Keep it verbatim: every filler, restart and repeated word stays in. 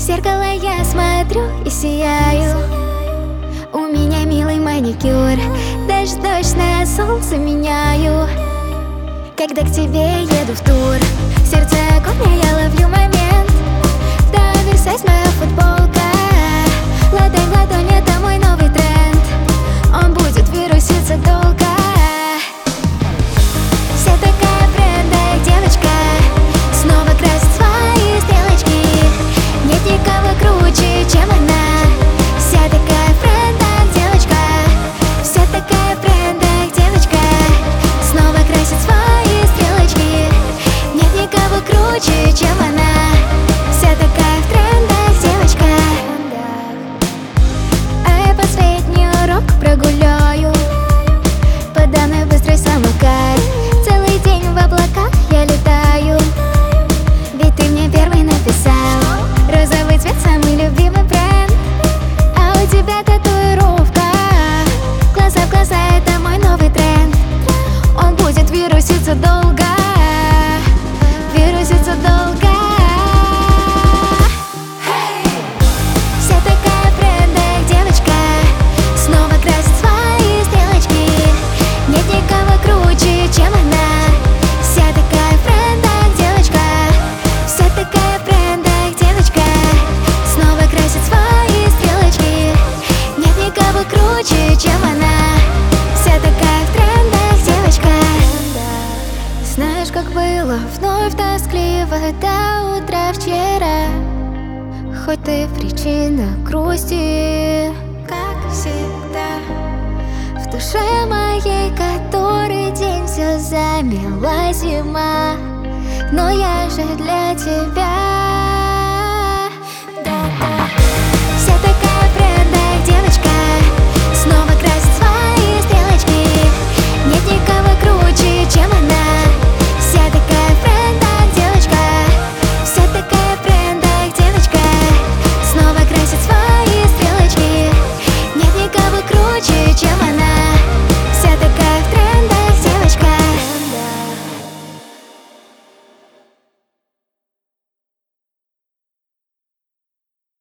зеркало я смотрю и сияю. У меня милый маникюр, дождь, дождь на солнце меняю. Когда к тебе еду в тур, сердце огонь, я ловлю момент. Да, Версайз моя футболка, ладонь, ладонь, это мой новый тренд. Он будет вируситься долго. Вся такая в трендах девочка, снова красит свои стрелочки. Нет никого круче, чем она. Вся такая в трендах девочка, вся такая в трендах девочка, снова красит свои стрелочки. Нет никого круче, чем она. Вся такая в трендах девочка. А я последний урок прогуляю, подо мной быстрый самокат. Целый день в облаках я летаю, ведь ты мне первый написал. Розовый цвет самый любимый бренд, а у тебя татуировка. Глаза в глаза, это мой новый тренд. Он будет вируситься долго, вируситься долго. Вся такая в трендах девочка, снова красит свои стрелочки. Нет никого круче, чем она. Вся такая в трендах девочка, вся такая в трендах девочка, снова красит свои стрелочки. Нет никого круче, чем она. Вся такая в трендах девочка. Знаешь, как было вновь тоскливо до утра вчера, хоть ты причина грусти, как всегда. В душе моей который день все замела зима, но я же для тебя. Да-да.